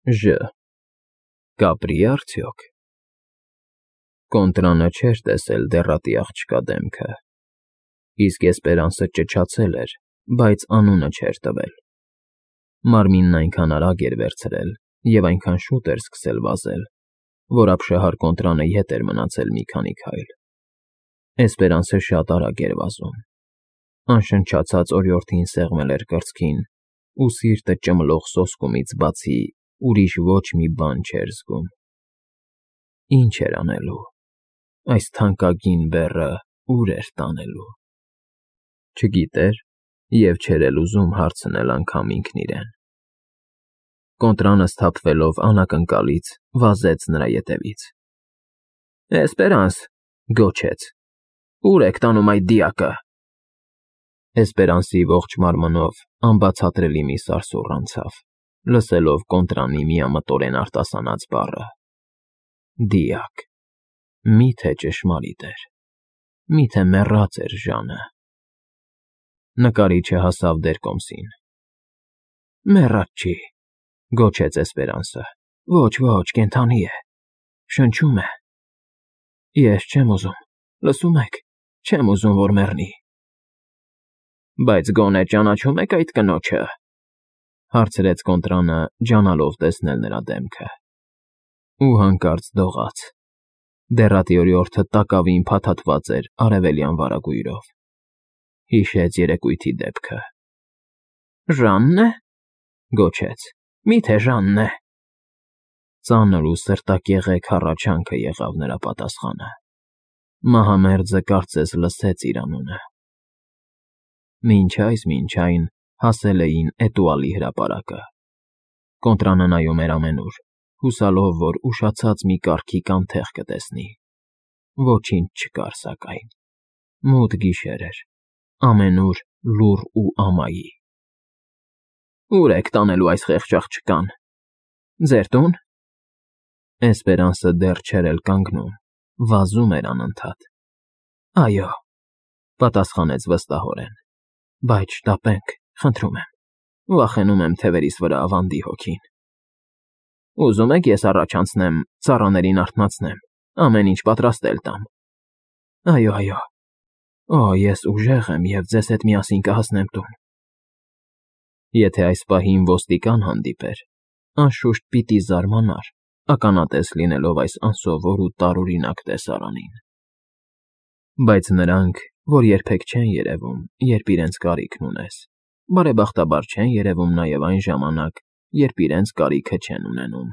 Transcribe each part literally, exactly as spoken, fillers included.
Ժ. Կապրի արդյոք։ Կոնտրանը չէր տեսել դեռատի աղջկա դեմքը, իսկ Էսպերանսը ճչացել էր, բայց անունը չէր տվել։ Մարմինն այնքան արագ էր վերցրել և այնքան շուտ էր սկսել վազել, որ ապշահար Կոնտրանը ետ էր մնացել մի քանի քայլ։ Էսպերանսը շատ արագ էր վազում, անշնչացած օրիորդին սեղմել էր կրծքին ու սիրտը ճմլող սոսկումից բացի ուրիշ ոչ մի բան չէր զգում։ Ինչ էր անելու, այս թանկագին բեռը ուր էր տանելու։ Չգիտեր և չէր էլ ուզում հարցնել անգամ ինքն իրեն։ Կոնտրանը սթափվելով անակնկալից վազեց նրա ետևից։ Էսպերանս, գոչեց, ո՞ւր եք տանում այդ դիակը։ Էսպերանսի ողջ մարմնով անբացատրելի մի սարսուռ անցավ, լսելով Կոնտրանի միամտորեն արտասանած բառը. դիակ, մի՞թե ճշմարիտ էր, մի՞թե մեռած էր Ժանը։ Նկարիչը հասավ դեռ կոմսին։ Մեռած չի, գոչեց Էսպերանսը, ոչ, ոչ, կենդանի է, շնչում է։ Ես չեմ ուզում, լսում եք, չեմ ուզում, որ մեռնի։ Բայց գոնե ճանաչում եք այդ կնոջը, հարցրեց Կոնտրանը, ջանալով տեսնել նրա դեմքը։ Ու հանկարծ դողաց։ Դեռատի օրիորդը տակավին փաթաթված էր արևելյան վարագույրով։ Հիշեց երեկույթի դեպքը։ Ժա՞նն է, գոչեց, մի՞թե Ժանն է։ Ծանր ու սրտակեղեք հառաչանքը եղավ նրա պատասխանը։ Մահամերձը կարծես լսեց իր անունը։ Մինչ այս, մինչ այն հասել էին Էտուալի հրապարակը։ Կոնտրանը նայում էր ամենուր, հուսալով, որ ուշացած մի կառքի կանթեղ կտեսնի։ Ոչինչ չկար, սակայն։ Մութ գիշեր էր, ամենուր լուռ ու ամայի։ Ո՞ւր եք տանելու այս խեղճ աղջկան։ Ձեր տո՞ւն։ Էսպերանսը դեռ չէր էլ կանգնում, վազում էր անընդհատ։ Այո, պատասխանեց վստահորեն, բայց շտապենք, խնդրում եմ, վախենում եմ թևերիս վրա ավանդի հոգին։ Ուզում եք ես առաջ անցնեմ, ծառաներին արթնացնեմ, ամեն ինչ պատրաստել տամ։ Այո, այո, օ, ես ուժեղ եմ և ձեզ հետ միասին կհասնեմ տուն։ Եթե այս պահին ոստիկան հանդիպեր, անշուշտ պիտի զարմանար, ականատես լինելով այս անսովոր ու տարօրինակ տեսարանին։ Բայց նրանք, որ երբեք չեն երևում, երբ իրենց կարիքն ունես, բարեբախտաբար չեն երևում նաև այն ժամանակ, երբ իրենց կարիքը չեն ունենում։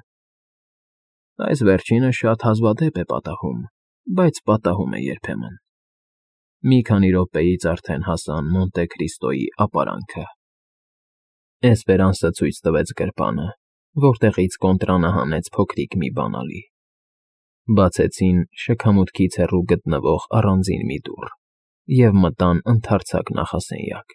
Այս վերջինը շատ հազվադեպ է պատահում, բայց պատահում է երբեմն։ Մի քանի րոպեից արդեն հասան Մոնտե Քրիստոյի ապարանքը։ Էսպերանսը ցույց տվեց գրպանը, որտեղից Կոնտրանը հանեց փոքրիկ մի բանալի։ Բացեցին շքամուտքից հեռու գտնվող առանձին մի դուռ և մտան ընդարձակ նախասենյակ։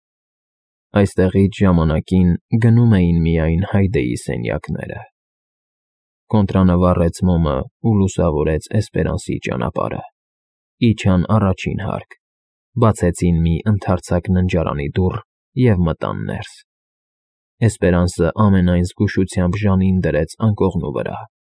Այստեղից ժամանակին գնում էին միայն Հայդեի սենյակները։ Կոնտրանը վառեց մոմը ու լուսավորեց Էսպերանսի ճանապարհը։ Իջան առաջին հարկ, բացեցին մի ընդարձակ ննջարանի դուռ և մտան ներս։ Էսպերանսը ամենայն զգուշությամբ Ժանին դրեց անկողնու վրա։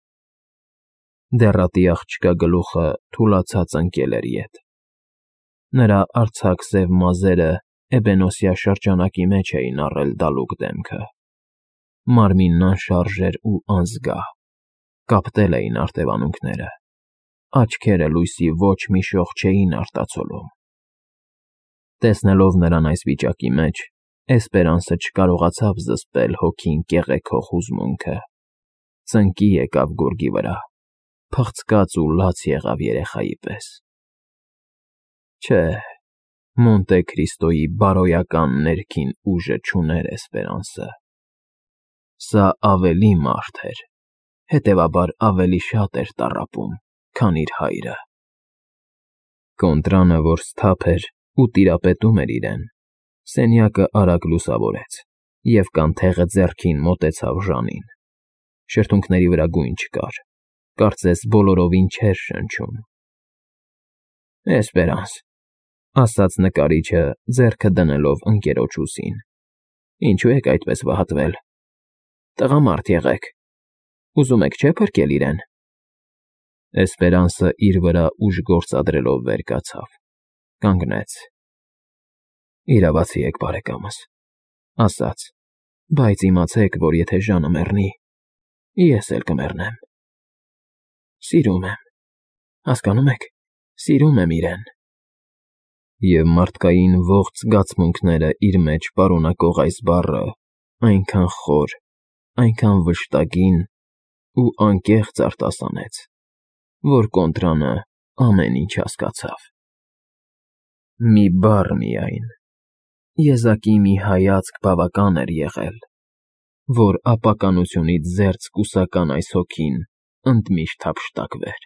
Դեռատի աղջկա գլուխը թուլացած ընկել էր ետ։ Նրա արձակ սև մազերը էբենոսյա շրջանակի մեջ էին առել դալուկ դեմքը։ Մարմինն անշարժ էր ու անզգա, կապտել էին արտևանունքները, աչքերը լույսի ոչ մի շող չէին արտացոլում։ Տեսնելով նրան այս վիճակի մեջ, Էսպերանսը չկարողացավ զսպել հոգին կեղեքող հուզմունքը։ Ծնկի եկավ գորգի վրա, փղցկաց ու լաց եղավ երեխայի պես։ Չէ, Մոնտե Քրիստոյի բարոյական ներքին ուժը չուներ Էսպերանսը։ Սա ավելի մարդ էր, հետևաբար ավելի շատ էր տառապում, քան իր հայրը։ Կոնտրանը, որ սթափ էր ու տիրապետում էր իրեն, սենյակը արագ լուսավորեց և կանթեղը ձեռքին մոտեցավ Ժանին։ Շրթունքների վրա գույն չկար, կարծես բոլորովին չէր շնչում։ Էսպերանս, ասաց նկարիչը, ձեռքը դնելով ընկերոջ ուսին, ինչու եք այդպես վհատվել։ Տղամարդ եղեք, Ուզում եք չէ փրկել իրեն։ Էսպերանսը իր վրա ուժ գործադրելով վեր կացավ, կանգնեց։ Իրավացի եք, բարեկամս, ասաց, բայց իմացեք, որ եթե Ժանը մեռնի, ես էլ կմեռնեմ։ Սիրում եմ, հասկանում եք, սիրում եմ իրեն։ Եվ մարդկային ողջ զգացմունքները իր մեջ պարունակող այս բառը այնքան խոր, այնքան վշտագին ու անկեղծ արտասանեց, որ Կոնտրանը ամեն ինչ հասկացավ։ Մի բառ միայն, եզակի մի հայացք բավական էր եղել, որ ապականությունից զերծ կուսական այս հոգին ընդմիշտ հափշտակվեր։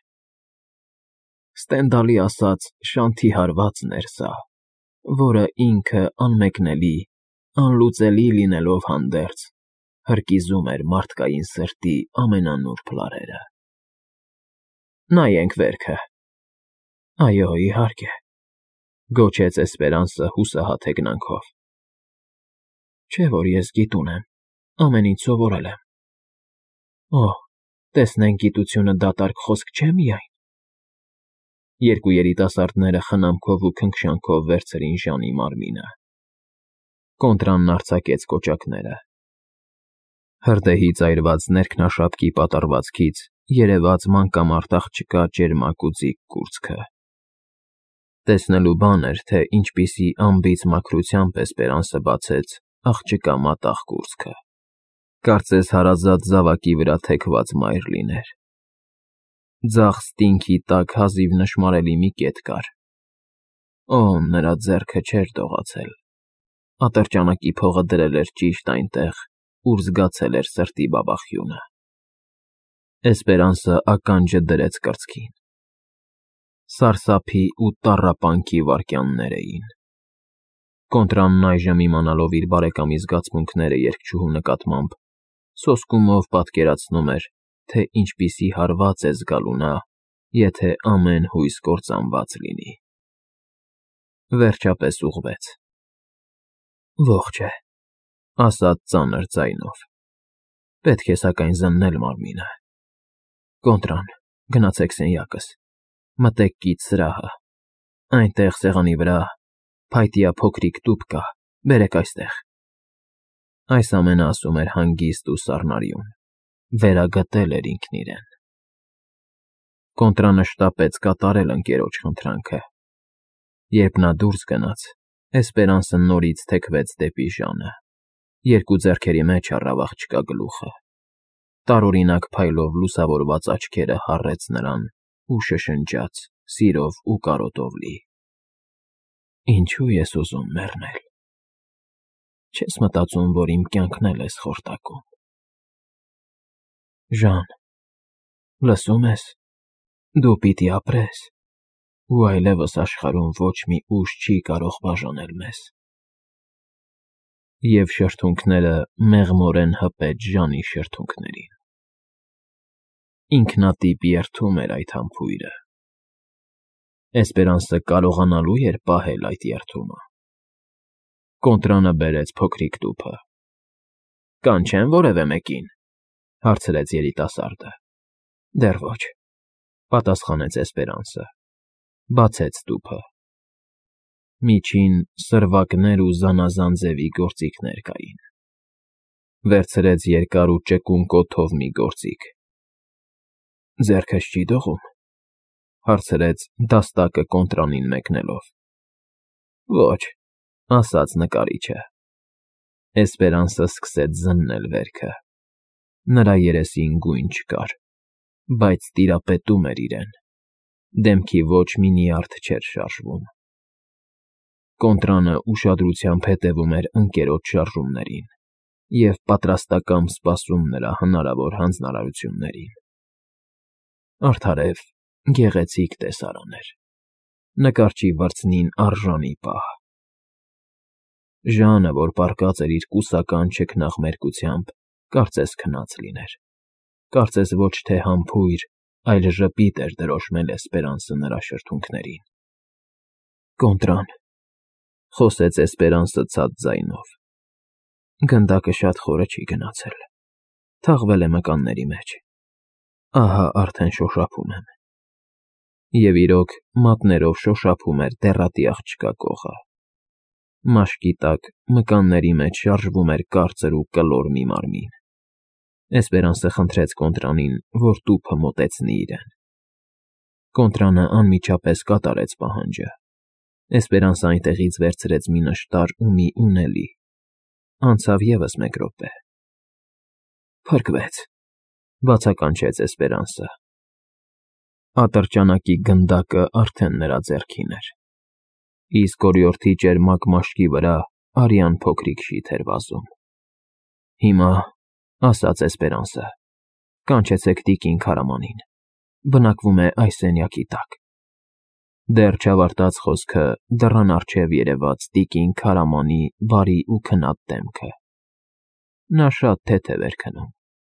Ստենդալի ասած շանթի հարվածն էր սա, որը ինքը անմեկնելի, անլուծելի լինելով հանդերձ, հրկիզում էր մարդկային սրտի ամենանուրբ լարերը։ Նայենք վերքը։ Այո, իհարկե, գոչեց Էսպերանսը հուսահատ հեգնանքով։ Չէ՞ որ ես գիտուն եմ, ամեն ինչ սովորել եմ։ Օ, տեսնենք գիտությունը դատարկ խոսք չէ՞ միայն։ Երկու երիտասարդները խնամքով ու քնքշանքով վերցրին Ժանի մարմինը։ Կոնտրանն արձակեց կոճակները։ Հրդեհից այրված ներքնաշապկի պատառվածքից երևաց մանկամարտ աղջկա ճերմակ ու ձիգ կուրծքը։ Տեսնելու բան էր, թե ինչպիսի անբիծ մաքրությամբ Էսպերանսը բացեց աղջկա մատաղ կուրծքը։ Կարծես հարազատ զավակի վրա թեքված մայր լիներ։ Ձախ ստինքի տակ հազիվ նշմարելի մի կետ կար։ Օ, նրա ձեռքը չէր դողացել։ Ատրճանակի փողը դրել էր ճիշտ այնտեղ, ուր զգացել էր սրտի բաբախյունը։ Էսպերանսը ականջը դրեց կրծքին։ Սարսափի ու տառապանքի վայրկյաններ էին։ Կոնտրանն այժմ իմանալով իր բարեկամի զգացմունքները երգչուհու նկատմամբ, սոսկումով պատկերացնում էր, թե ինչպիսի հարված է զգալու նա, եթե ամեն հույս կործանված լինի։ Վերջապես ուղղվեց։ Ողջ է, ասաց ծանր ձայնով։ Պետք է սակայն զննել մարմինը։ Կոնտրան, գնացեք սենյակս, մտեք կից սրահը, այնտեղ սեղանի վրա փայտյա փոքրիկ տուփ կա, բերեք այստեղ։ Այս ամենը ասում էր հանգիստ ու սառնարյուն, վերագտել էր ինքն իրեն։ Կոնտրանը շտապեց կատարել ընկերոջ խնդրանքը։ Երբ նա դուրս գնաց, Էսպերանսը նորից թեքվեց դեպի Ժանը, երկու ձեռքերի մեջ առավ աղջկա գլուխը։ Տարօրինակ փայլով լուսավորված աչքերը հառեց նրան ու շշնջաց, սիրով ու կարոտով լի. Ինչու ես ուզում մեռնել։ Չես մտածում, որ իմ կյանքն էլ ես խորտակում։ Ժան, լսում ես, դու պիտի ապրես, ու այլևս աշխարհում ոչ մի ուժ չի կարող բաժանել մեզ։ Եվ շրթունքները մեղմորեն հպեց Ժանի շրթունքներին։ Ինքնատիպ երդում էր այդ համբույրը։ Էսպերանսը կարողանալու էր պահել այդ երդումը։ Կոնտրանը բերեց փոքրիկ տուփը։ Կանչե՞մ որևէ մեկին, հարցրեց երիտասարդը։ Դեռ ոչ, պատասխանեց Էսպերանսը։ Բացեց տուփը։ Միջին սրվակներ ու զանազան ձևի գործիքներ կային։ Վերցրեց երկար ու ճկուն կոթով մի գործիք։ Ձեռքս չի դողում, հարցրեց դաստակը Կոնտրանին մեկնելով։ Ոչ, ասաց նկարիչը։ Էսպերանսը սկսեց զննել վերքը։ Նրա երեսին գույն չկար, բայց տիրապետում էր իրեն։ Դեմքի ոչ մի նիարդ չէր շարժվում։ Կոնտրանը ուշադրությամբ հետևում էր ընկերոջ շարժումներին և պատրաստակամ սպասում նրա հնարավոր հանձնարարություններին։ Արդարև, գեղեցիկ տեսարան էր։ Նկարչի վրձնին արժանի պահ։ Ժանը, որ պառկած էր իր կուսական չքնաղ կարծես քնած լիներ։ Կարծես ոչ թե համբույր, այլ ժպիտ էր դրոշմել Էսպերանսը նրա շրթունքներին։ Կոնտրան, խոսեց Էսպերանսը ցած ձայնով։ Գնդակը շատ խորը չի գնացել, թաղվել է մկանների մեջ։ ահա արդեն շոշափում եմ։ Եվ իրոք մատներով շոշափում էր դեռատի աղջկա կողը։ Մաշկի տակ մկանների մեջ շարժվում էր կարծր ու կլոր մի մարմին։ Էսպերանսը խնդրեց Կոնտրանին, որ տուփը մոտեցնի իրեն։ Կոնտրանը անմիջապես կատարեց պահանջը։ Էսպերանսը այնտեղից վերցրեց մի նշտար ու մի ունելի։ Անցավ ևս մեկ րոպե։ Փրկվեց, բացականչեց Էսպերանսը։ Ատրճանակի գնդակը արդեն նրա ձեռքին էր, իսկ օրիորդի ճերմակ մաշկի վրա արյան փոքրիկ շիթ էր վազում։ Հիմա, ասաց Էսպերանսը, կանչեցեք տիկին Քարամանին, բնակվում է այս սենյակի տակ։ Դեռ չավարտած խոսքը դռան առջև երևաց տիկին Քարամանի բարի ու քնած դեմքը։ Նա շատ թեթև էր քնում։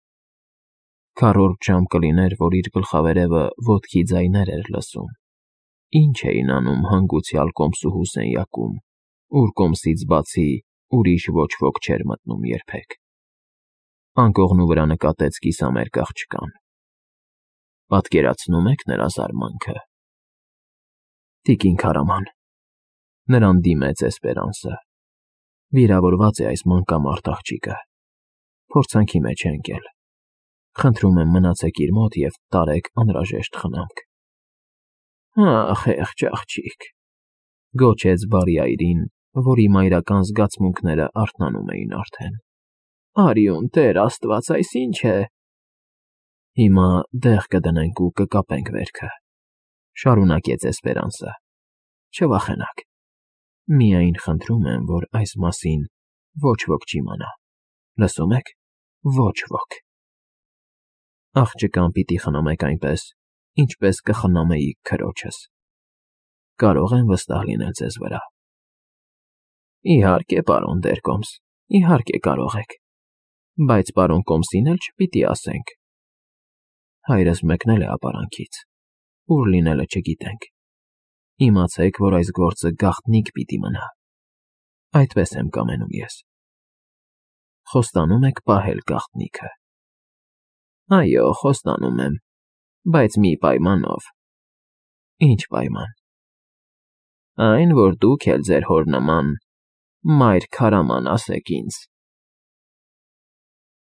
Քառորդ ժամ կլիներ, որ իր գլխավերևը ոտքի ձայներ էր լսում։ Ինչ էին անում հանգուցյալ կոմսուհու սենյակում, ուր կոմսից բացի ուրիշ ոչ ոք չէր մտնում երբեք։ Անկողնու վրա նկատեց կիսամերկ աղջկան։ Պատկերացնո՞ւմ եք նրա զարմանքը։ Տիկին Քարաման, նրան դիմեց Էսպերանսը։ Վիրավորված է այս մանկամարդ աղջիկը։ Փորձանքի մեջ է ընկել։ Խնդրում եմ մնացեք իր մոտ և տարեք անհրաժեշտ խնամք։ Ահ, խեղճ աղջիկ, գոչեց բարի այրին, որի մայրական զգացմունքները արթնանում էին արդեն։ Արյուն Տեր Աստված, այս ի՞նչ է։ Հիմա դեղ կդնենք ու կկապենք վերքը, շարունակեց Էսպերանսը։ Չվախենաք։ Միայն խնդրում եմ, որ այս մասին ոչ ոք չիմանա։ Լսո՞ւմ եք։ Ոչ ոք։ Աղջկան պիտի խնամեք այնպես, ինչպես կխնամեիք քրոջս։ Կարող եմ վստահ լինել ձեզ վրա։ Իհարկե, պարոն Դերկոմս, իհարկե կարող եք։ Բայց պարոն Կոմսին էլ չպիտի ասենք։ Հայրս մեկնել է ապարանքից, ուր լինելը չգիտենք։ Իմացեք, որ այս գործը գաղտնիք պիտի մնա։ Այդպես եմ կամենում ես։ Խոստանում եք պահել գաղտնիքը։ Այո, խոստանում եմ, բայց մի պայմանով։ Ինչ պայման։ Այն, որ դուք էլ ձեր հոր նման մայր Քարաման ասեք ինձ։